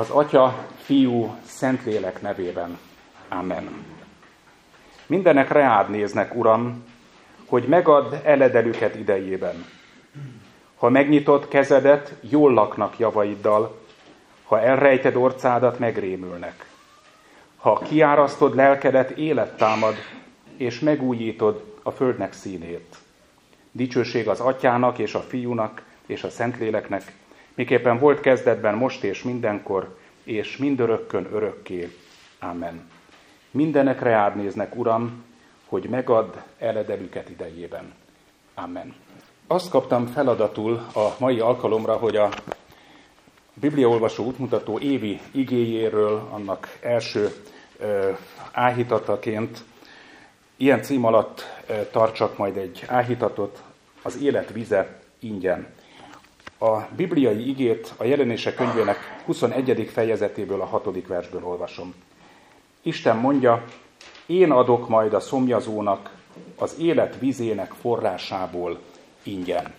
Az Atya, Fiú, Szentlélek nevében. Amen. Mindenek reád néznek, Uram, hogy megadd eledelüket idejében. Ha megnyitod kezedet, jól laknak javaiddal, ha elrejted orcádat, megrémülnek. Ha kiárasztod lelkedet, élet támad, és megújítod a földnek színét. Dicsőség az Atyának és a Fiúnak és a Szentléleknek, miképpen volt kezdetben, most és mindenkor, és mindörökkön örökké. Amen. Mindenek reád néznek, Uram, hogy megadd eledelüket idejében. Amen. Azt kaptam feladatul a mai alkalomra, hogy a Bibliaolvasó útmutató évi igéjéről, annak első áhítataként ilyen cím alatt tartsak majd egy áhítatot, az élet vize ingyen. A bibliai igét a Jelenések könyvének 21. fejezetéből, a 6. versből olvasom. Isten mondja, én adok majd a szomjazónak az élet vizének forrásából ingyen.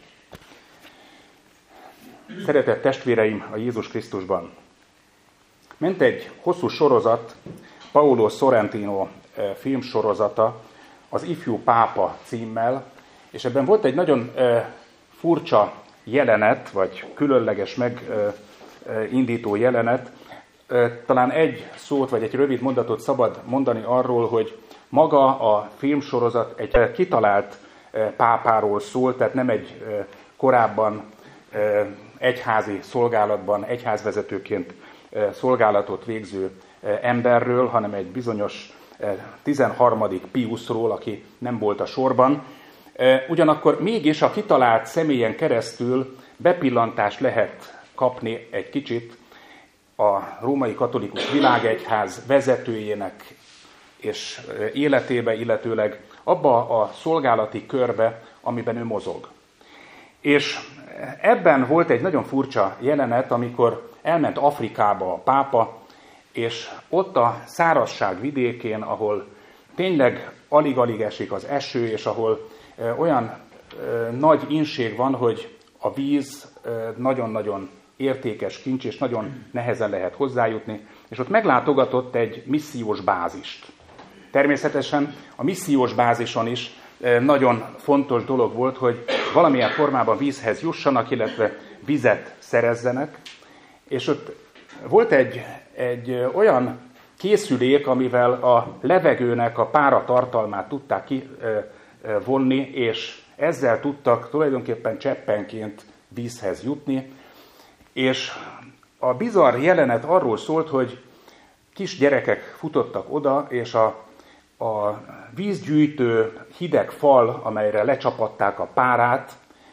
Szeretett testvéreim a Jézus Krisztusban! Ment egy hosszú sorozat, Paolo Sorrentino filmsorozata, az Ifjú Pápa címmel, és ebben volt egy nagyon furcsa jelenet, vagy különleges megindító jelenet. Talán egy szót, vagy egy rövid mondatot szabad mondani arról, hogy maga a filmsorozat egy kitalált pápáról szól, tehát nem egy korábban egyházi szolgálatban, egyházvezetőként szolgálatot végző emberről, hanem egy bizonyos 13. Piusról, aki nem volt a sorban. Ugyanakkor mégis a kitalált személyen keresztül bepillantást lehet kapni egy kicsit a római katolikus világegyház vezetőjének és életébe, illetőleg abba a szolgálati körbe, amiben ő mozog. És ebben volt egy nagyon furcsa jelenet, amikor elment Afrikába a pápa, és ott a szárazság vidékén, ahol tényleg alig-alig esik az eső, és ahol olyan nagy inség van, hogy a víz nagyon-nagyon értékes kincs, és nagyon nehezen lehet hozzájutni, és ott meglátogatott egy missziós bázist. Természetesen a missziós bázison is nagyon fontos dolog volt, hogy valamilyen formában vízhez jussanak, illetve vizet szerezzenek, és ott volt egy olyan készülék, amivel a levegőnek a páratartalmát tudták kivonni, és ezzel tudtak tulajdonképpen cseppenként vízhez jutni, és a bizarr jelenet arról szólt, hogy kis gyerekek futottak oda, és a vízgyűjtő hideg fal, amelyre lecsapatták a párát,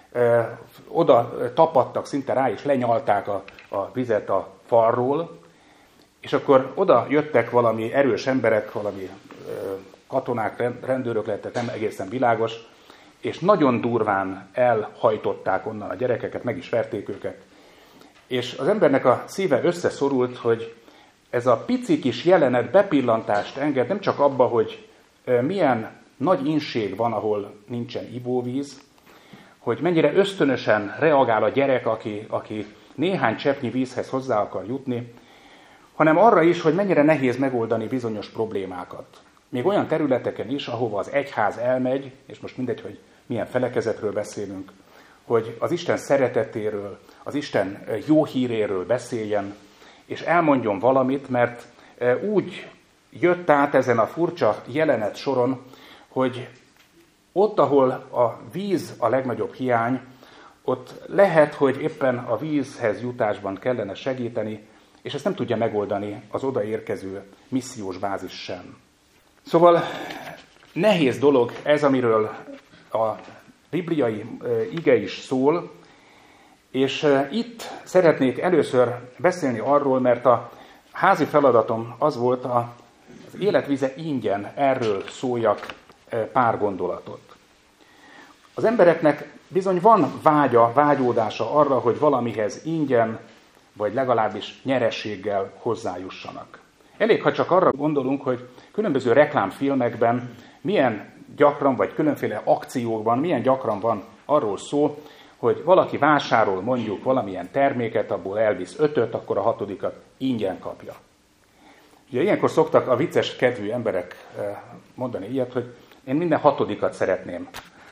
oda tapadtak szinte rá, és lenyalták a vizet a falról, és akkor oda jöttek valami erős emberek, valami katonák, rendőrök lettek, nem egészen világos, és nagyon durván elhajtották onnan a gyerekeket, meg is verték őket. És az embernek a szíve összeszorult, hogy ez a pici kis jelenet bepillantást enged nem csak abba, hogy milyen nagy inség van, ahol nincsen ivóvíz, hogy mennyire ösztönösen reagál a gyerek, aki néhány cseppnyi vízhez hozzá akar jutni, hanem arra is, hogy mennyire nehéz megoldani bizonyos problémákat. Még olyan területeken is, ahova az egyház elmegy, és most mindegy, hogy milyen felekezetről beszélünk, hogy az Isten szeretetéről, az Isten jó híréről beszéljen, és elmondjon valamit, mert úgy jött át ezen a furcsa jelenet soron, hogy ott, ahol a víz a legnagyobb hiány, ott lehet, hogy éppen a vízhez jutásban kellene segíteni, és ezt nem tudja megoldani az odaérkező missziós bázis sem. Szóval nehéz dolog ez, amiről a bibliai ige is szól, és itt szeretnék először beszélni arról, mert a házi feladatom az volt, az életvize ingyen, erről szóljak pár gondolatot. Az embereknek bizony van vágyódása arra, hogy valamihez ingyen, vagy legalábbis nyerességgel hozzájussanak. Elég, ha csak arra gondolunk, hogy különböző reklámfilmekben milyen gyakran, vagy különféle akciókban milyen gyakran van arról szó, hogy valaki vásárol mondjuk valamilyen terméket, abból elvisz 5-öt, akkor a 6-dikat ingyen kapja. Ugye ilyenkor szoktak a vicces kedvű emberek mondani ilyet, hogy én minden 6. szeretném,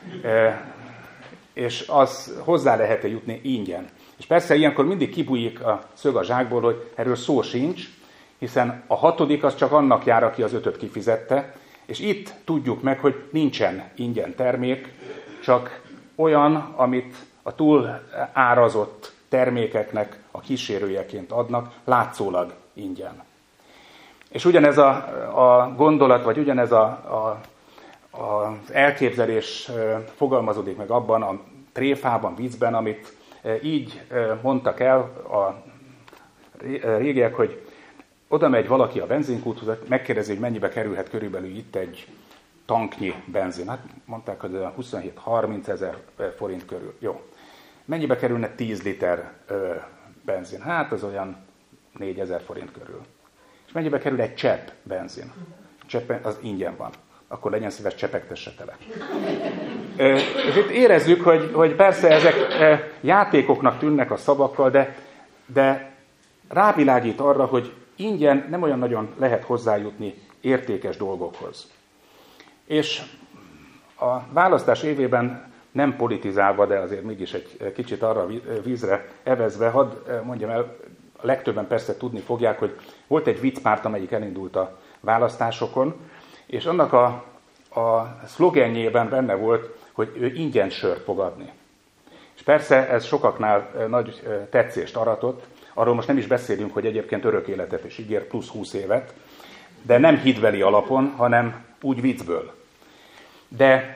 és az hozzá lehet jutni ingyen. És persze ilyenkor mindig kibújik a szög a zsákból, hogy erről szó sincs, hiszen a 6. az csak annak jár, aki az 5 kifizette, és itt tudjuk meg, hogy nincsen ingyen termék, csak olyan, amit a túl árazott termékeknek a kísérőjeként adnak, látszólag ingyen. És ugyanez a gondolat, vagy ugyanez az elképzelés fogalmazódik meg abban a tréfában, viccben, amit így mondtak el a régiek, hogy oda megy valaki a benzinkúthoz, megkérdezi, hogy mennyibe kerülhet körülbelül itt egy tanknyi benzin. Hát mondták, hogy 27-30 ezer forint körül. Jó. Mennyibe kerülne 10 liter benzin? Hát az olyan 4 ezer forint körül. És mennyibe kerül egy csepp benzin? Csepp, az ingyen van. Akkor legyen szíves, csepegtesse tele. És itt érezzük, hogy persze ezek játékoknak tűnnek a szavakkal, de rávilágít arra, hogy ingyen nem olyan nagyon lehet hozzájutni értékes dolgokhoz. És a választás évében nem politizálva, de azért mégis egy kicsit arra vízre evezve, hadd mondjam el, a legtöbben persze tudni fogják, hogy volt egy viccpárt, amelyik elindult a választásokon, és annak a szlogenjében benne volt, hogy ő ingyen sört fog adni. És persze ez sokaknál nagy tetszést aratott, arról most nem is beszélünk, hogy egyébként örök életet is ígér, plusz 20 évet, de nem hídbeli alapon, hanem úgy viccből. De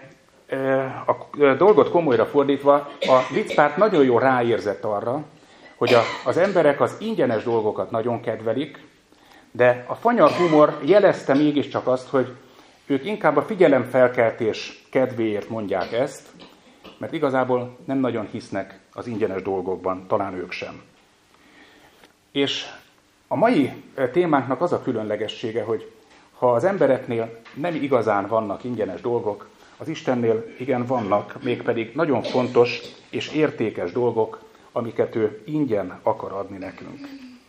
a dolgot komolyra fordítva, a viccpárt nagyon jól ráérzett arra, hogy az emberek az ingyenes dolgokat nagyon kedvelik, de a fanyar humor jelezte mégiscsak azt, hogy ők inkább a figyelemfelkeltés kedvéért mondják ezt, mert igazából nem nagyon hisznek az ingyenes dolgokban, talán ők sem. És a mai témánknak az a különlegessége, hogy ha az embereknél nem igazán vannak ingyenes dolgok, az Istennél igen vannak, mégpedig nagyon fontos és értékes dolgok, amiket ő ingyen akar adni nekünk.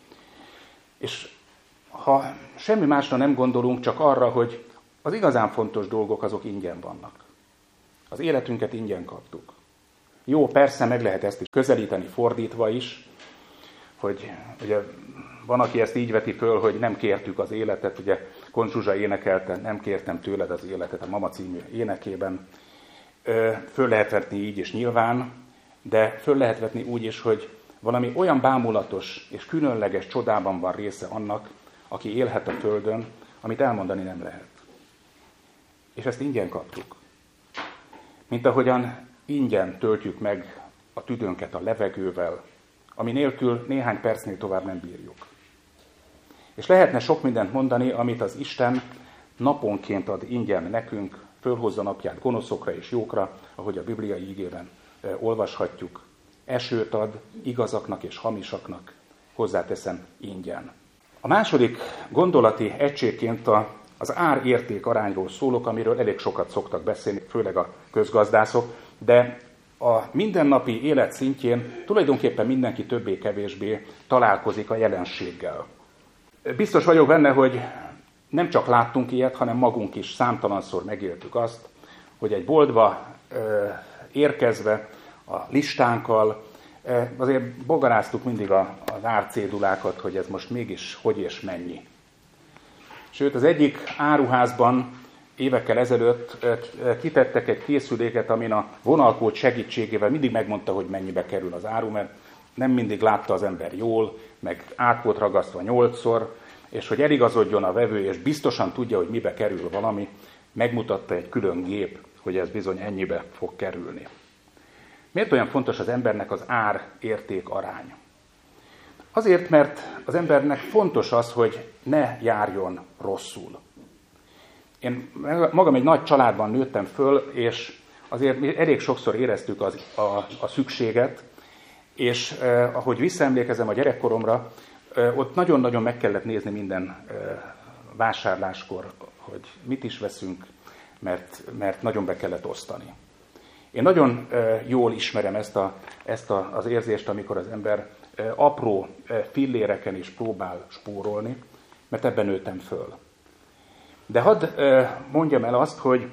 És ha semmi másra nem gondolunk, csak arra, hogy az igazán fontos dolgok azok ingyen vannak. Az életünket ingyen kaptuk. Jó, persze meg lehet ezt is közelíteni fordítva is, hogy ugye van, aki ezt így veti föl, hogy nem kértük az életet, ugye Kont Zsuzsa énekelte, nem kértem tőled az életet a Mama című énekében. Föl lehet vetni így is nyilván, de föl lehet vetni úgy is, hogy valami olyan bámulatos és különleges csodában van része annak, aki élhet a földön, amit elmondani nem lehet. És ezt ingyen kaptuk. Mint ahogyan ingyen töltjük meg a tüdőnket a levegővel, ami nélkül néhány percnél tovább nem bírjuk. És lehetne sok mindent mondani, amit az Isten naponként ad ingyen nekünk, fölhozza napját gonoszokra és jókra, ahogy a bibliai ígében olvashatjuk. Esőt ad igazaknak és hamisaknak, hozzáteszem ingyen. A második gondolati egységként az ár-érték arányról szólok, amiről elég sokat szoktak beszélni, főleg a közgazdászok, de a mindennapi élet szintjén tulajdonképpen mindenki többé-kevésbé találkozik a jelenséggel. Biztos vagyok benne, hogy nem csak láttunk ilyet, hanem magunk is számtalanszor megéltük azt, hogy egy boltba érkezve a listánkkal azért bogaráztuk mindig az árcédulákat, hogy ez most mégis hogy és mennyi. Sőt, az egyik áruházban évekkel ezelőtt kitettek egy készüléket, amin a vonalkód segítségével mindig megmondta, hogy mennyibe kerül az áru, mert nem mindig látta az ember jól, meg át volt ragasztva 8-szor, és hogy eligazodjon a vevő, és biztosan tudja, hogy mibe kerül valami, megmutatta egy külön gép, hogy ez bizony ennyibe fog kerülni. Miért olyan fontos az embernek az ár-érték arány? Azért, mert az embernek fontos az, hogy ne járjon rosszul. Én magam egy nagy családban nőttem föl, és azért elég sokszor éreztük a szükséget, és ahogy visszaemlékezem a gyerekkoromra, ott nagyon-nagyon meg kellett nézni minden vásárláskor, hogy mit is veszünk, mert nagyon be kellett osztani. Én nagyon jól ismerem ezt az érzést, amikor az ember apró filléreken is próbál spórolni, mert ebben nőttem föl. De hadd mondjam el azt, hogy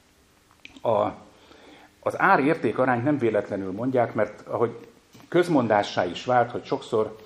az ár-érték arányt nem véletlenül mondják, mert ahogy közmondássá is vált, hogy sokszor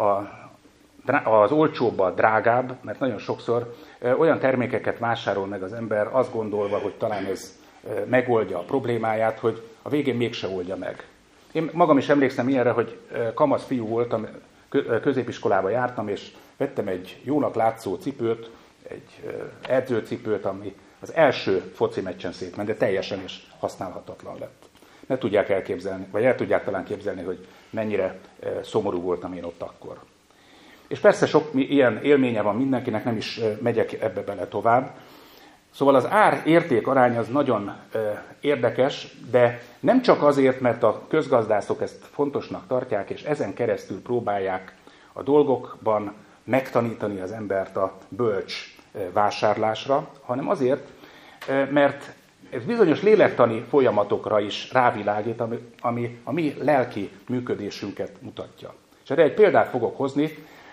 az olcsóbb a drágább, mert nagyon sokszor olyan termékeket vásárol meg az ember, azt gondolva, hogy talán ez megoldja a problémáját, hogy a végén mégse oldja meg. Én magam is emlékszem ilyenre, hogy kamasz fiú voltam, középiskolába jártam, és vettem egy jónak látszó cipőt, egy edzőcipőt, ami az első foci meccsen szétment, de teljesen is használhatatlan lett. Ne tudják elképzelni, vagy el tudják talán képzelni, hogy mennyire szomorú voltam én ott akkor. És persze sok ilyen élménye van mindenkinek, nem is megyek ebbe bele tovább. Szóval az ár-érték arány az nagyon érdekes, de nem csak azért, mert a közgazdászok ezt fontosnak tartják, és ezen keresztül próbálják a dolgokban megtanítani az embert a bölcs vásárlásra, hanem azért, mert ez bizonyos lélektani folyamatokra is rávilágít, ami a mi lelki működésünket mutatja. És erre egy példát fogok hozni.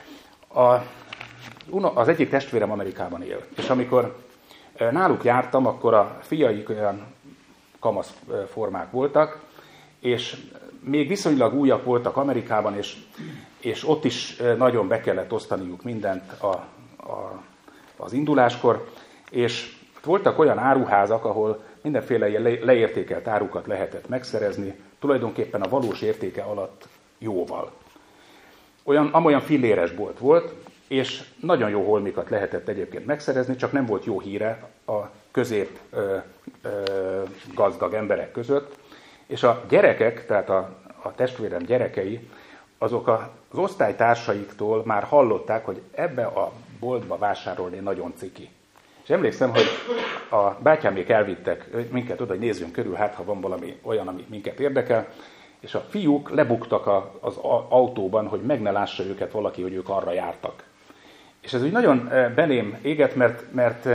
Az egyik testvérem Amerikában él, és amikor náluk jártam, akkor a fiaik olyan kamasz formák voltak, és még viszonylag újak voltak Amerikában, és ott is nagyon be kellett osztaniuk mindent az induláskor, és voltak olyan áruházak, ahol mindenféle leértékelt árukat lehetett megszerezni, tulajdonképpen a valós értéke alatt jóval. Amolyan filléres bolt volt, és nagyon jó holmikat lehetett egyébként megszerezni, csak nem volt jó híre a közép gazdag emberek között, és a gyerekek, tehát a testvérem gyerekei, azok az osztálytársaiktól már hallották, hogy ebbe a boltba vásárolni nagyon ciki. És emlékszem, hogy a bátyámék elvittek minket oda, hogy nézzünk körül, hát ha van valami olyan, ami minket érdekel, és a fiúk lebuktak az autóban, hogy meg ne lássa őket valaki, hogy ők arra jártak. És ez úgy nagyon belém égett, mert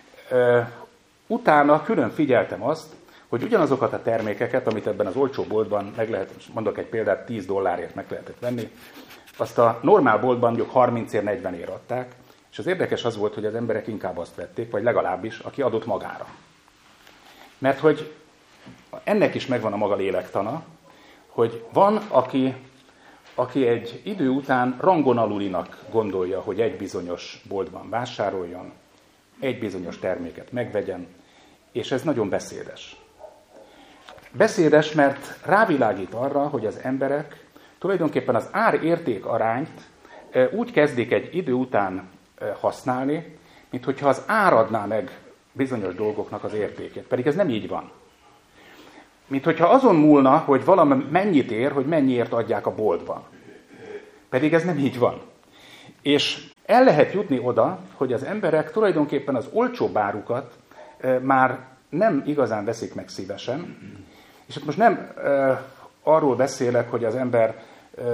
utána külön figyeltem azt, hogy ugyanazokat a termékeket, amit ebben az olcsó boltban meg lehet, mondok egy példát, $10 meg lehetett venni, azt a normál boltban mondjuk 30-40 adták, és az érdekes az volt, hogy az emberek inkább azt vették, vagy legalábbis, aki adott magára. Mert hogy ennek is megvan a maga lélektana, hogy van, aki egy idő után rangon alulinak gondolja, hogy egy bizonyos boltban vásároljon, egy bizonyos terméket megvegyen, és ez nagyon beszédes. Beszédes, mert rávilágít arra, hogy az emberek tulajdonképpen az ár-érték arányt úgy kezdik egy idő után használni, mint hogyha az ár adná meg bizonyos dolgoknak az értékét. Pedig ez nem így van. Mint hogyha azon múlna, hogy valami mennyit ér, hogy mennyiért adják a boltban. Pedig ez nem így van. És el lehet jutni oda, hogy az emberek tulajdonképpen az olcsóbb árukat már nem igazán veszik meg szívesen. És most nem arról beszélek, hogy az ember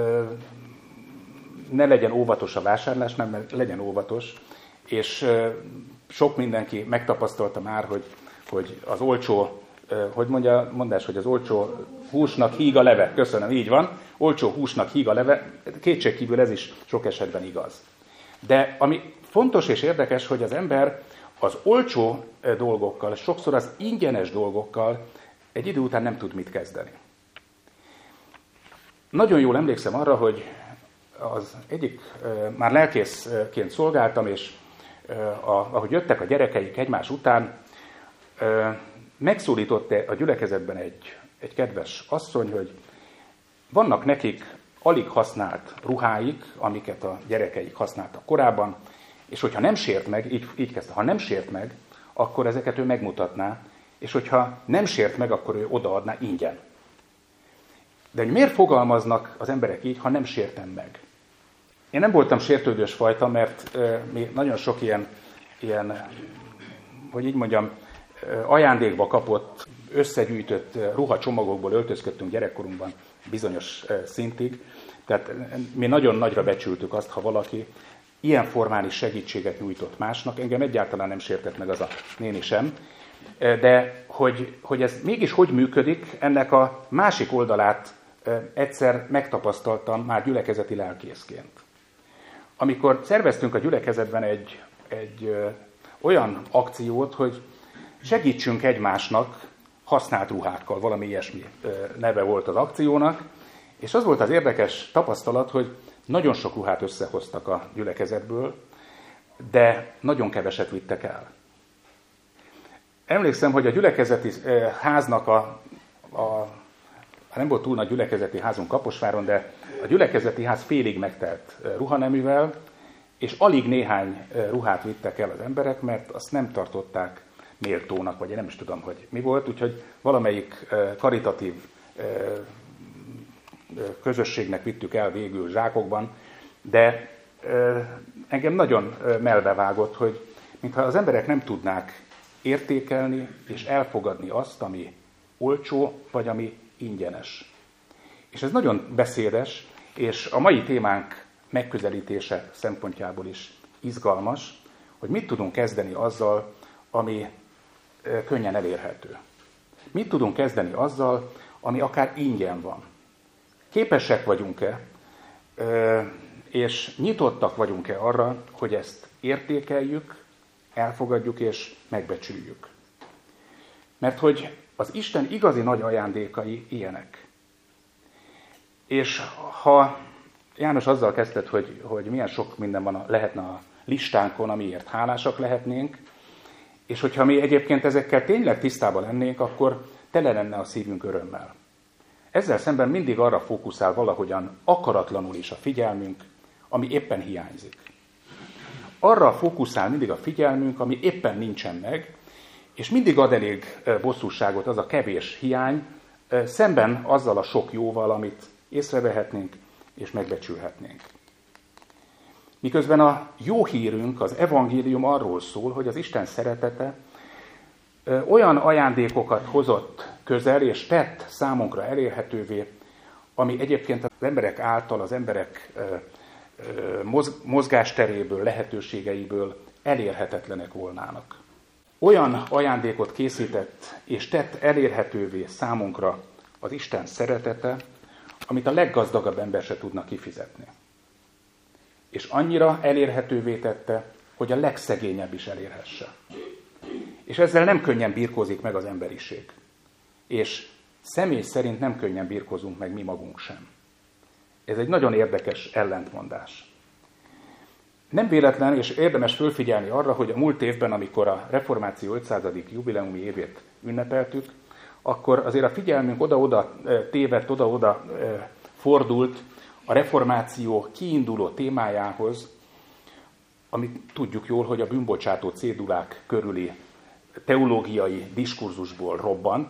ne legyen óvatos a vásárlásnál, mert legyen óvatos, és sok mindenki megtapasztalta már, hogy az olcsó, hogy mondja mondás, hogy az olcsó húsnak híg a leve. Köszönöm, így van. Olcsó húsnak híg a leve. Kétségkívül ez is sok esetben igaz. De ami fontos és érdekes, hogy az ember az olcsó dolgokkal, sokszor az ingyenes dolgokkal egy idő után nem tud mit kezdeni. Nagyon jól emlékszem arra, hogy az egyik, már lelkészként szolgáltam, és ahogy jöttek a gyerekeik egymás után, megszólított a gyülekezetben egy kedves asszony, hogy vannak nekik alig használt ruháik, amiket a gyerekeik használtak korábban, és hogyha nem sért meg, így kezdte, ha nem sért meg, akkor ezeket ő megmutatná, és hogyha nem sért meg, akkor ő odaadná ingyen. De hogy miért fogalmaznak az emberek így, ha nem sértem meg? Én nem voltam sértődős fajta, mert mi nagyon sok ilyen, hogy így mondjam, ajándékba kapott, összegyűjtött ruhacsomagokból öltözködtünk gyerekkorunkban bizonyos szintig. Tehát mi nagyon nagyra becsültük azt, ha valaki ilyen formán is segítséget nyújtott másnak. Engem egyáltalán nem sértett meg az a néni sem. De hogy ez mégis hogy működik, ennek a másik oldalát egyszer megtapasztaltam már gyülekezeti lelkészként. Amikor szerveztünk a gyülekezetben egy olyan akciót, hogy segítsünk egymásnak használt ruhákkal, valami ilyesmi neve volt az akciónak, és az volt az érdekes tapasztalat, hogy nagyon sok ruhát összehoztak a gyülekezetből, de nagyon keveset vittek el. Emlékszem, hogy a gyülekezeti háznak nem volt túl nagy gyülekezeti házunk Kaposváron, de a gyülekezeti ház félig megtelt ruhaneművel, és alig néhány ruhát vittek el az emberek, mert azt nem tartották méltónak, vagy én nem is tudom, hogy mi volt, úgyhogy valamelyik karitatív közösségnek vittük el végül zsákokban, de engem nagyon melbevágott, hogy mintha az emberek nem tudnák értékelni és elfogadni azt, ami olcsó, vagy ami ingyenes. És ez nagyon beszédes, és a mai témánk megközelítése szempontjából is izgalmas, hogy mit tudunk kezdeni azzal, ami könnyen elérhető. Mit tudunk kezdeni azzal, ami akár ingyen van. Képesek vagyunk-e, és nyitottak vagyunk-e arra, hogy ezt értékeljük, elfogadjuk és megbecsüljük. Mert hogy az Isten igazi nagy ajándékai ilyenek. És ha János azzal kezdett, hogy milyen sok minden lehetne a listánkon, amiért hálásak lehetnénk, és hogyha mi egyébként ezekkel tényleg tisztában lennénk, akkor tele lenne a szívünk örömmel. Ezzel szemben mindig arra fókuszál valahogyan akaratlanul is a figyelmünk, ami éppen hiányzik. Arra fókuszál mindig a figyelmünk, ami éppen nincsen meg, és mindig ad elég bosszúságot az a kevés hiány, szemben azzal a sok jóval, amit észrevehetnénk és megbecsülhetnénk. Miközben a jó hírünk, az evangélium arról szól, hogy az Isten szeretete olyan ajándékokat hozott közel és tett számunkra elérhetővé, ami egyébként az emberek által, az emberek mozgásteréből, lehetőségeiből elérhetetlenek volnának. Olyan ajándékot készített és tett elérhetővé számunkra az Isten szeretete, amit a leggazdagabb ember se tudna kifizetni. És annyira elérhetővé tette, hogy a legszegényebb is elérhesse. És ezzel nem könnyen birkózik meg az emberiség. És személy szerint nem könnyen birkózunk meg mi magunk sem. Ez egy nagyon érdekes ellentmondás. Nem véletlen, és érdemes fölfigyelni arra, hogy a múlt évben, amikor a Reformáció 500. jubileumi évét ünnepeltük, akkor azért a figyelmünk oda-oda tévedt, oda-oda fordult a reformáció kiinduló témájához, amit tudjuk jól, hogy a bűnbocsátó cédulák körüli teológiai diskurzusból robbant,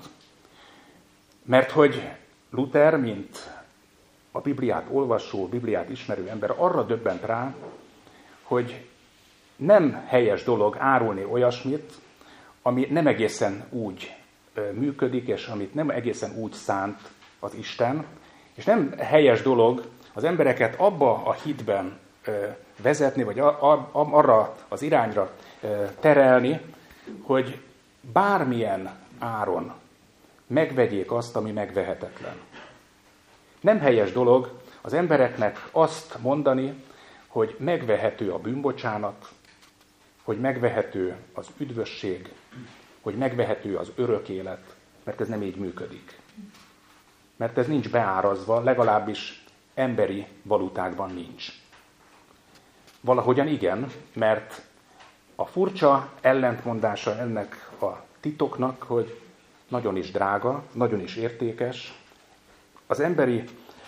mert hogy Luther, mint a Bibliát olvasó, Bibliát ismerő ember arra döbbent rá, hogy nem helyes dolog árulni olyasmit, ami nem egészen úgy működik, és amit nem egészen úgy szánt az Isten, és nem helyes dolog az embereket abba a hitben vezetni, vagy arra az irányra terelni, hogy bármilyen áron megvegyék azt, ami megvehetetlen. Nem helyes dolog az embereknek azt mondani, hogy megvehető a bűnbocsánat, hogy megvehető az üdvösség, hogy megvehető az örök élet, mert ez nem így működik. Mert ez nincs beárazva, legalábbis emberi valutákban nincs. Valahogyan igen, mert a furcsa ellentmondása ennek a titoknak, hogy nagyon is drága, nagyon is értékes, az emberi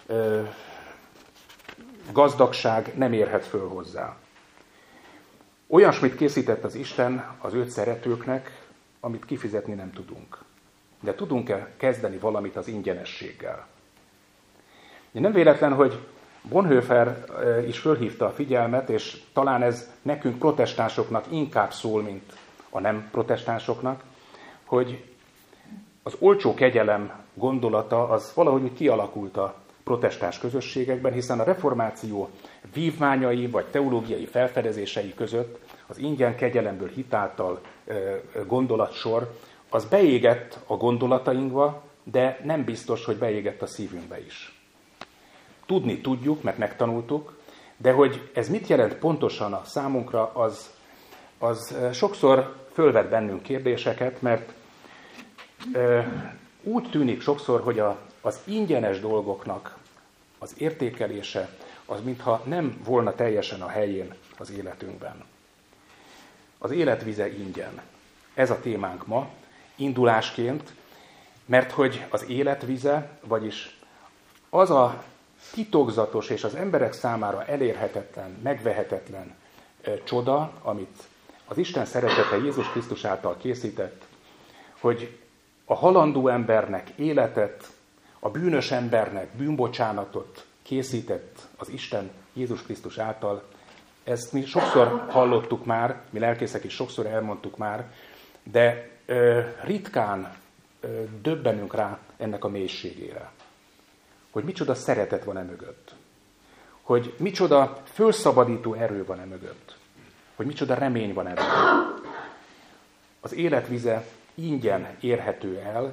gazdagság nem érhet föl hozzá. Olyasmit készített az Isten az őt szeretőknek, amit kifizetni nem tudunk. De tudunk-e kezdeni valamit az ingyenességgel? Nem véletlen, hogy Bonhoeffer is fölhívta a figyelmet, és talán ez nekünk protestánsoknak inkább szól, mint a nem protestánsoknak, hogy az olcsó kegyelem gondolata az valahogy kialakult a protestáns közösségekben, hiszen a reformáció vívmányai vagy teológiai felfedezései között az ingyen kegyelemből hitáltal gondolatsor, az beégett a gondolatainkba, de nem biztos, hogy beégett a szívünkbe is. tudni tudjuk, mert megtanultuk, de hogy ez mit jelent pontosan a számunkra, az sokszor fölvet bennünk kérdéseket, mert úgy tűnik sokszor, hogy az ingyenes dolgoknak az értékelése az mintha nem volna teljesen a helyén az életünkben. Az életvize ingyen. Ez a témánk ma, indulásként, mert hogy az életvize, vagyis az a titokzatos és az emberek számára elérhetetlen, megvehetetlen csoda, amit az Isten szeretete Jézus Krisztus által készített, hogy a halandó embernek életet, a bűnös embernek bűnbocsánatot készített az Isten Jézus Krisztus által. Ezt mi sokszor hallottuk már, mi lelkészek is sokszor elmondtuk már, de ritkán döbbenünk rá ennek a mélységére. Hogy micsoda szeretet van mögött. Hogy micsoda fölszabadító erő van mögött. Hogy micsoda remény van mögött. Az életvize ingyen érhető el,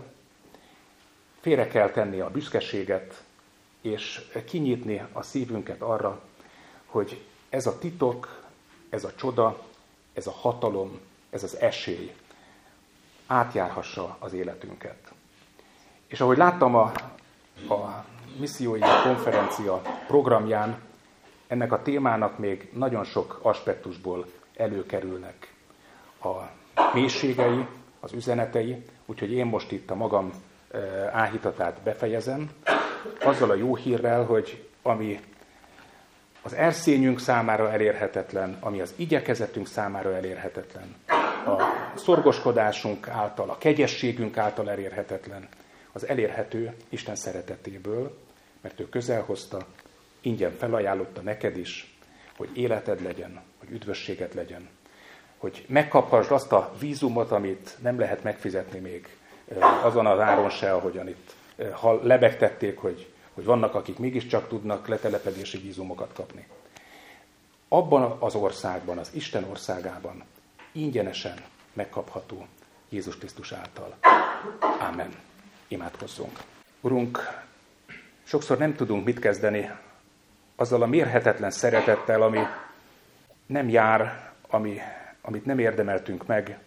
félre kell tenni a büszkeséget, és kinyitni a szívünket arra, hogy ez a titok, ez a csoda, ez a hatalom, ez az esély átjárhassa az életünket. És ahogy láttam a missziói konferencia programján, ennek a témának még nagyon sok aspektusból előkerülnek a mélységei, az üzenetei, úgyhogy én most itt a magam áhítatát befejezem, azzal a jó hírrel, hogy ami az erszényünk számára elérhetetlen, ami az igyekezetünk számára elérhetetlen, a szorgoskodásunk által, a kegyességünk által elérhetetlen, az elérhető Isten szeretetéből, mert ő közel hozta, ingyen felajánlotta neked is, hogy életed legyen, hogy üdvösséged legyen, hogy megkaphassd azt a vízumot, amit nem lehet megfizetni még azon az áron se, ahogyan itt lebegtették, hogy vannak, akik mégiscsak tudnak letelepedési vízumokat kapni. Abban az országban, az Isten országában ingyenesen megkapható Jézus Krisztus által. Ámen. Imádkozzunk. Urunk, sokszor nem tudunk mit kezdeni azzal a mérhetetlen szeretettel, ami nem jár, amit nem érdemeltünk meg,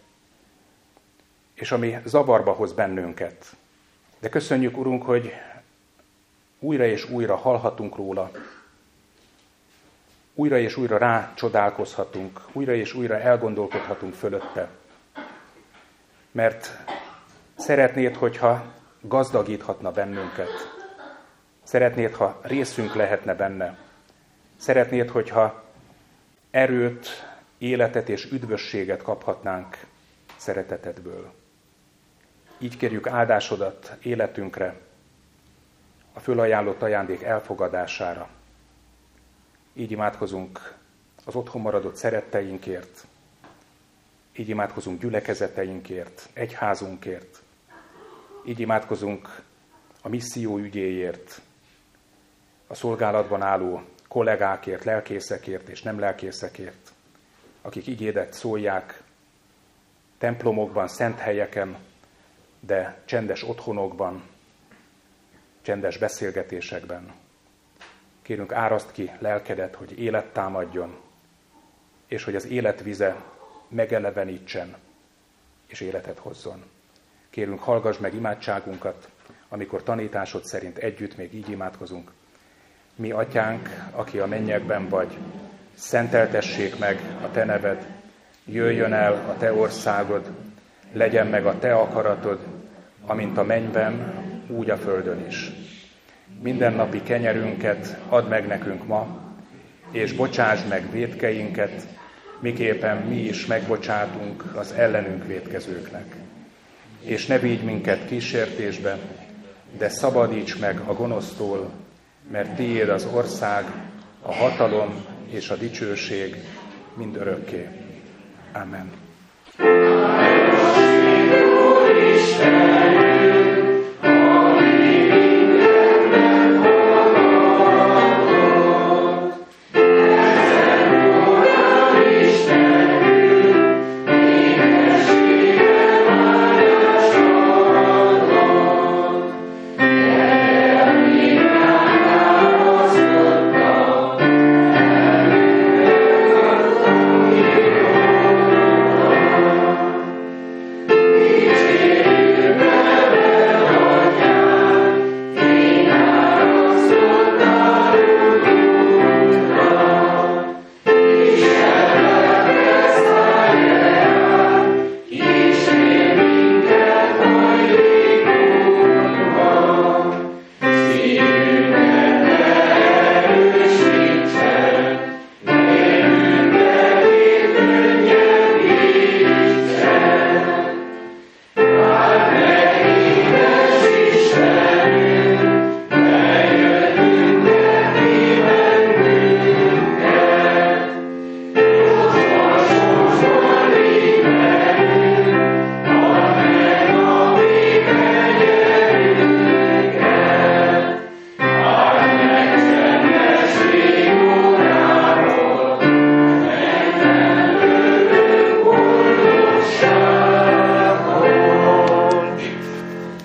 és ami zavarba hoz bennünket. De köszönjük, Urunk, hogy újra és újra hallhatunk róla, újra és újra rácsodálkozhatunk, újra és újra elgondolkodhatunk fölötte. Mert szeretnéd, hogyha gazdagíthatna bennünket. Szeretnéd, ha részünk lehetne benne. Szeretnéd, hogyha erőt, életet és üdvösséget kaphatnánk szeretetedből. Így kérjük áldásodat életünkre, a fölajánlott ajándék elfogadására. Így imádkozunk az otthon maradott szeretteinkért, így imádkozunk gyülekezeteinkért, egyházunkért, így imádkozunk a misszió ügyéért, a szolgálatban álló kollégákért, lelkészekért és nem lelkészekért, akik igédet szólják templomokban, szent helyeken, de csendes otthonokban, csendes beszélgetésekben. Kérünk, áraszt ki lelkedet, hogy élet támadjon, és hogy az életvize megelevenítsen, és életet hozzon. Kérünk, hallgass meg imádságunkat, amikor tanításod szerint együtt még így imádkozunk. Mi, Atyánk, aki a mennyekben vagy, szenteltessék meg a te neved, jöjjön el a te országod, legyen meg a te akaratod, amint a mennyben, úgy a földön is. Mindennapi kenyerünket add meg nekünk ma, és bocsásd meg vétkeinket, miképpen mi is megbocsátunk az ellenünk vétkezőknek. És ne vigy minket kísértésbe, de szabadíts meg a gonosztól, mert tiéd az ország, a hatalom és a dicsőség mind örökké. Amen.